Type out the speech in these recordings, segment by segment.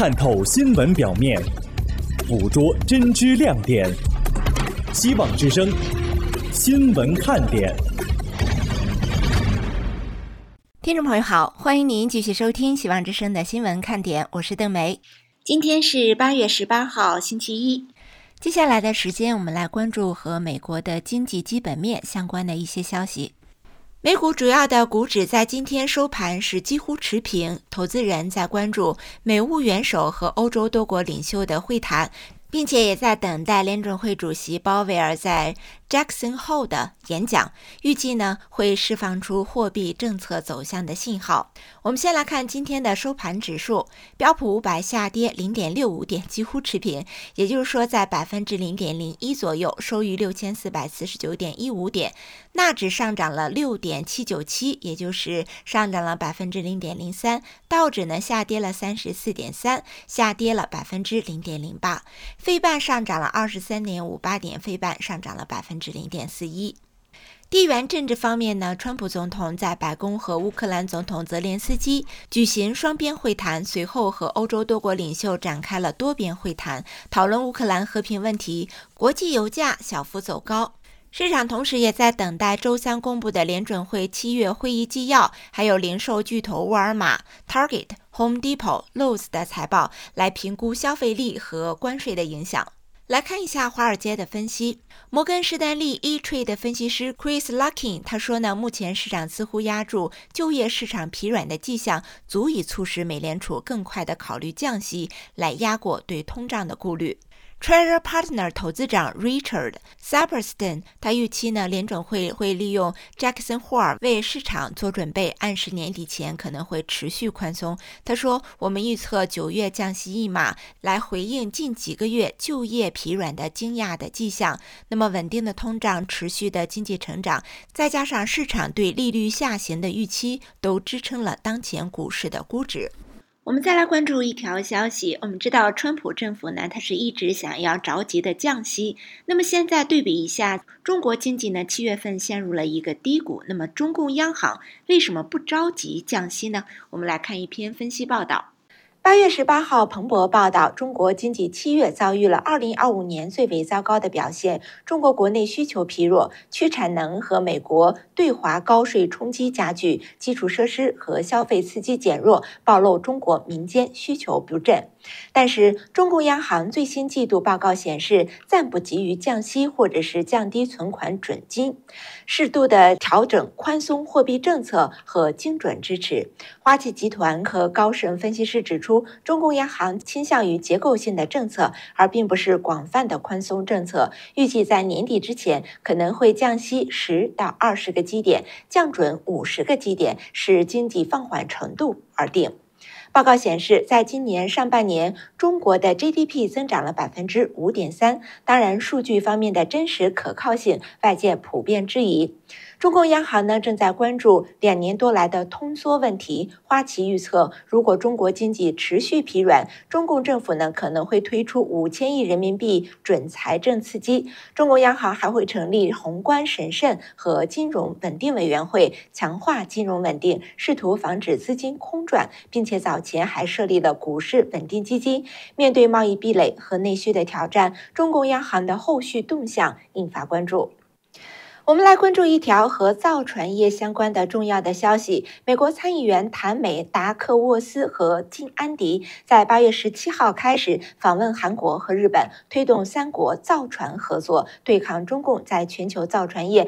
探透新闻表面，捕捉真知亮点。希望之声，新闻看点。 听众朋友好，欢迎您继续收听希望之声的新闻看点，我是邓梅。今天是8月18号，星期一。接下来的时间，我们来关注和美国的经济基本面相关的一些消息。美股主要的股指在今天收盘是几乎持平，投资人在关注美乌元首和欧洲多国领袖的会谈，并且也在等待联准会主席鲍威尔在 Jackson Hole 的演讲，预计呢会释放出货币政策走向的信号。我们先来看今天的收盘指数，标普500下跌 0.65 点，几乎持平，也就是说在 0.01% 左右，收于 6449.15 点。纳指上涨了 6.797， 也就是上涨了 0.03%， 道指呢下跌了 34.3， 下跌了 0.08%， 费半上涨了 23.58 点，费半上涨了 0.41%。地缘政治方面呢，川普总统在白宫和乌克兰总统泽连斯基举行双边会谈，随后和欧洲多国领袖展开了多边会谈，讨论乌克兰和平问题。国际油价小幅走高，市场同时也在等待周三公布的联准会7月会议纪要，还有零售巨头沃尔玛、Target、Home Depot、Lowe's 的财报，来评估消费力和关税的影响。来看一下华尔街的分析。摩根士丹利 E-Trade 的分析师 Chris Luckin 他说呢，目前市场似乎压住就业市场疲软的迹象，足以促使美联储更快地考虑降息，来压过对通胀的顾虑。Treasury Partner 投资长 Richard Saperston 他预期呢，联准会利用 Jackson Hole 为市场做准备，暗示年底前可能会持续宽松。他说，我们预测9月降息1码，来回应近几个月就业疲软的惊讶的迹象。那么稳定的通胀、持续的经济成长，再加上市场对利率下行的预期，都支撑了当前股市的估值。我们再来关注一条消息，我们知道川普政府呢，他是一直想要着急的降息。那么现在对比一下，中国经济呢7月份陷入了一个低谷，那么中共央行为什么不着急降息呢？我们来看一篇分析报道。8月18号，彭博报道，中国经济7月遭遇了2025年最为糟糕的表现。中国国内需求疲弱，去产能和美国对华高税冲击加剧，基础设施和消费刺激减弱，暴露中国民间需求不振。但是，中共央行最新季度报告显示，暂不急于降息或者是降低存款准金，适度的调整宽松货币政策和精准支持。花旗集团和高盛分析师指出，中共央行倾向于结构性的政策，而并不是广泛的宽松政策。预计在年底之前可能会降息10到20个基点，降准50个基点，视经济放缓程度而定。报告显示，在今年上半年，中国的 GDP 增长了 5.3%。当然，数据方面的真实可靠性，外界普遍质疑。中共央行呢正在关注2年多来的通缩问题。花旗预测，如果中国经济持续疲软，中共政府呢可能会推出5000亿人民币准财政刺激。中共央行还会成立宏观审慎和金融稳定委员会，强化金融稳定，试图防止资金空转，并且早前还设立了股市稳定基金。面对贸易壁垒和内需的挑战，中共央行的后续动向引发关注。我们来关注一条和造船业相关的重要的消息。美国参议员谭美达克沃斯和金安迪在8月17号开始访问韩国和日本，推动3国造船合作，对抗中共在全球造船业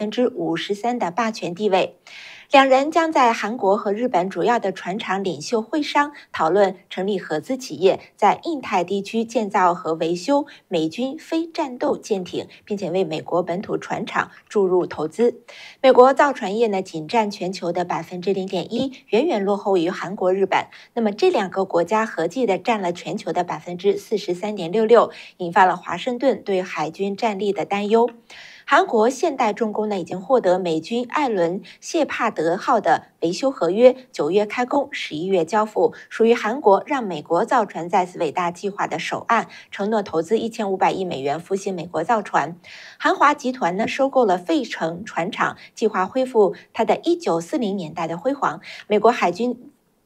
53% 的霸权地位。两人将在韩国和日本主要的船厂领袖会商，讨论成立合资企业，在印太地区建造和维修美军非战斗舰艇，并且为美国本土船厂注入投资。美国造船业呢，仅占全球的 0.1%， 远远落后于韩国、日本。那么这2个国家合计的占了全球的 43.66%， 引发了华盛顿对海军战力的担忧。韩国现代重工呢已经获得美军艾伦谢帕德号的维修合约，9月开工，11月交付，属于韩国让美国造船再次伟大计划的首案，承诺投资1500亿美元复兴美国造船。韩华集团呢收购了费城船厂，计划恢复它的1940年代的辉煌。美国海军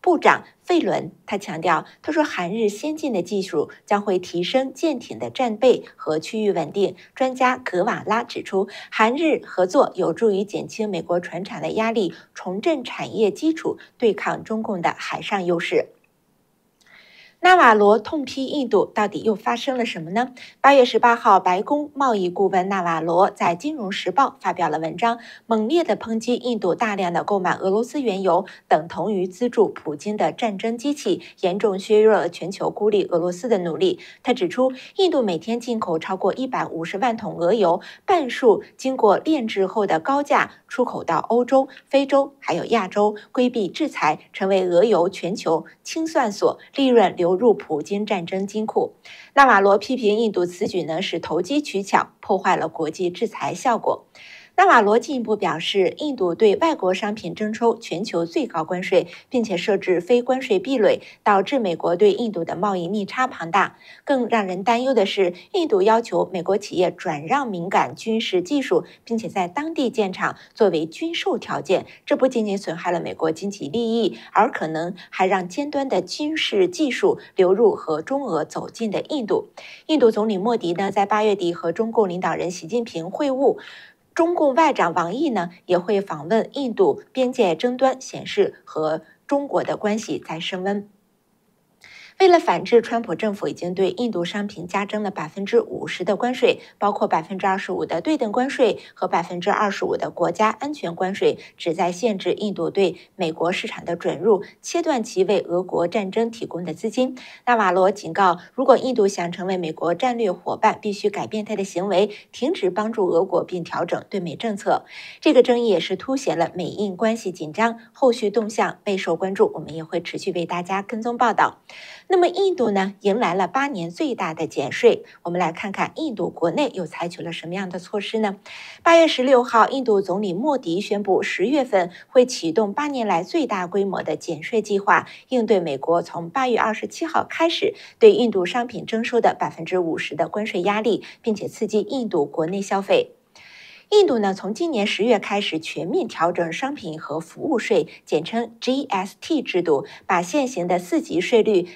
部长费伦，他强调，他说韩日先进的技术将会提升舰艇的战备和区域稳定。专家格瓦拉指出，韩日合作有助于减轻美国船厂的压力，重振产业基础，对抗中共的海上优势。纳瓦罗痛批印度，到底又发生了什么呢？8月18号，白宫贸易顾问纳瓦罗在《金融时报》发表了文章，猛烈地抨击印度大量的购买俄罗斯原油等同于资助普京的战争机器，严重削弱了全球孤立俄罗斯的努力。他指出，印度每天进口超过150万桶俄油，半数经过炼制后的高价出口到欧洲、非洲还有亚洲，规避制裁，成为俄油全球清算所，利润流入普京战争金库。纳瓦罗批评印度此举呢是投机取巧，破坏了国际制裁效果。纳瓦罗进一步表示，印度对外国商品征收全球最高关税，并且设置非关税壁垒，导致美国对印度的贸易逆差庞大。更让人担忧的是，印度要求美国企业转让敏感军事技术，并且在当地建厂作为军售条件。这不仅仅损害了美国经济利益，而可能还让尖端的军事技术流入和中俄走近的印度。印度总理莫迪呢，在8月底和中共领导人习近平会晤。中共外长王毅呢也会访问印度，边界争端显示和中国的关系在升温。为了反制，川普政府已经对印度商品加征了50%的关税，包括25%的对等关税和25%的国家安全关税，旨在限制印度对美国市场的准入，切断其为俄国战争提供的资金。纳瓦罗警告，如果印度想成为美国战略伙伴，必须改变他的行为，停止帮助俄国，并调整对美政策。这个争议也是凸显了美印关系紧张，后续动向备受关注，我们也会持续为大家跟踪报道。那么印度呢，迎来了8年最大的减税。我们来看看印度国内又采取了什么样的措施呢？8月16号，印度总理莫迪宣布10月份会启动8年来最大规模的减税计划，应对美国从8月27号开始对印度商品征收的50%的关税压力，并且刺激印度国内消费。印度呢，从今年10月开始全面调整商品和服务税，简称 GST 制度，把现行的4级税率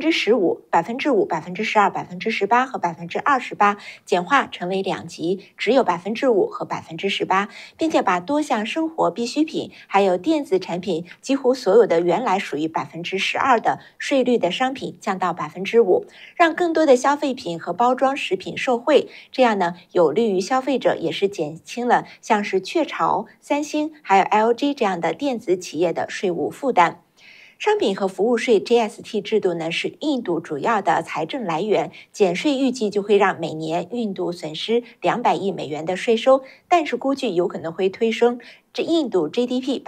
15%、5%、12%、18%和28%简化成为2级，只有5%和18%，并且把多项生活必需品还有电子产品几乎所有的原来属于12%的税率的商品降到5%，让更多的消费品和包装食品受惠。这样呢，有利于消费者，也是减轻了像是雀巢、三星还有 LG 这样的电子企业的税务负担。商品和服务税 GST 制度呢，是印度主要的财政来源，减税预计就会让每年印度损失200亿美元的税收，但是估计有可能会推升印度 GDP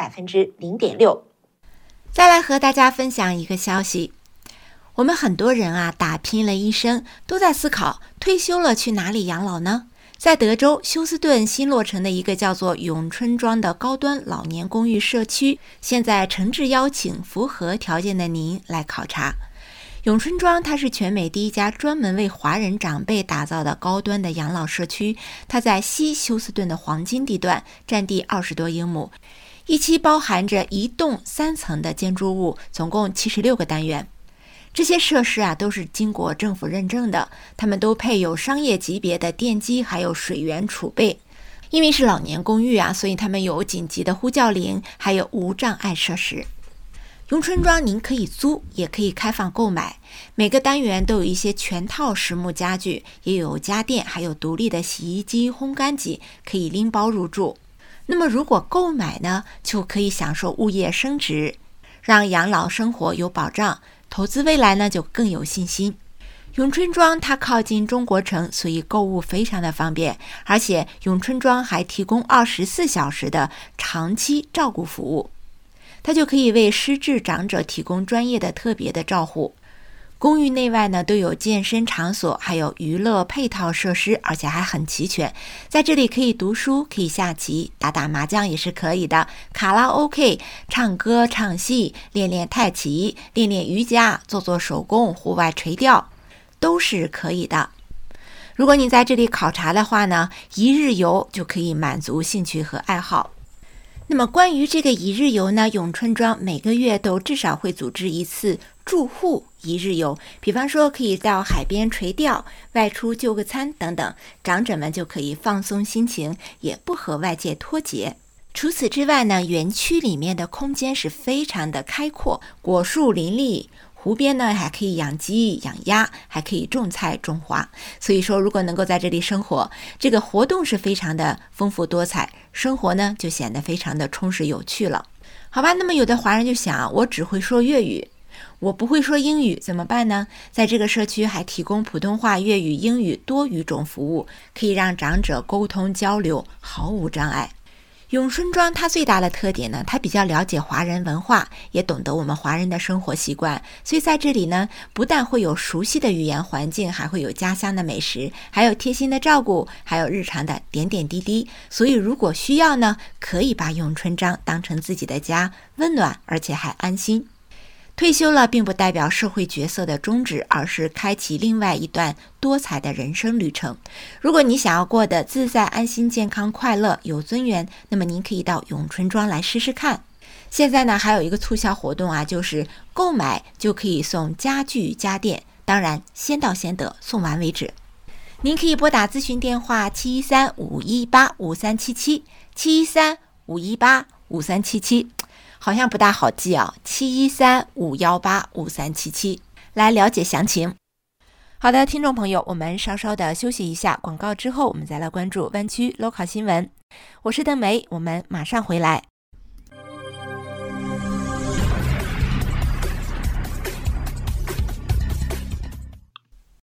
0.6%。再来和大家分享一个消息，我们很多人啊，打拼了一生，都在思考退休了去哪里养老呢？在德州休斯顿新落成的一个叫做永春庄的高端老年公寓社区，现在诚挚邀请符合条件的您来考察。永春庄它是全美第一家专门为华人长辈打造的高端的养老社区，它在西休斯顿的黄金地段，占地20多英亩，一期包含着1栋3层的建筑物，总共76个单元。这些设施啊都是经过政府认证的，他们都配有商业级别的电机还有水源储备。因为是老年公寓啊，所以他们有紧急的呼叫铃，还有无障碍设施。永春庄您可以租，也可以开放购买，每个单元都有一些全套实木家具，也有家电，还有独立的洗衣机、烘干机，可以拎包入住。那么如果购买呢，就可以享受物业升值，让养老生活有保障，投资未来呢就更有信心。永春庄它靠近中国城，所以购物非常的方便，而且永春庄还提供24小时的长期照顾服务，它就可以为失智长者提供专业的特别的照护。公寓内外呢都有健身场所，还有娱乐配套设施，而且还很齐全。在这里可以读书，可以下棋，打打麻将也是可以的，卡拉 OK、唱歌唱戏，练练太极，练练瑜伽，做做手工，户外垂钓都是可以的。如果你在这里考察的话呢，1日游就可以满足兴趣和爱好。 那么关于这个一日游呢，永春庄每个月都至少会组织一次住户一日游，比方说可以到海边垂钓、外出就个餐等等，长者们就可以放松心情，也不和外界脱节。除此之外呢，园区里面的空间是非常的开阔，果树林立，湖边呢还可以养鸡养鸭，还可以种菜种花。所以说如果能够在这里生活，这个活动是非常的丰富多彩，生活呢就显得非常的充实有趣了。好吧，那么有的华人就想，我只会说粤语，我不会说英语怎么办呢？在这个社区还提供普通话、粤语、英语多语种服务，可以让长者沟通交流毫无障碍。永春庄它最大的特点呢，它比较了解华人文化，也懂得我们华人的生活习惯，所以在这里呢，不但会有熟悉的语言环境，还会有家乡的美食，还有贴心的照顾，还有日常的点点滴滴。所以如果需要呢，可以把永春庄当成自己的家，温暖而且还安心。退休了并不代表社会角色的终止，而是开启另外一段多彩的人生旅程。如果你想要过得自在、安心、健康、快乐、有尊严，那么您可以到永春庄来试试看。现在呢，还有一个促销活动啊，就是购买就可以送家具家电，当然先到先得，送完为止。您可以拨打咨询电话713-518-5377 713-518-5377，好像不大好记啊，713-518-5377，来了解详情。好的，听众朋友，我们稍稍的休息一下，广告之后我们再来关注湾区 local 新闻。我是邓梅，我们马上回来。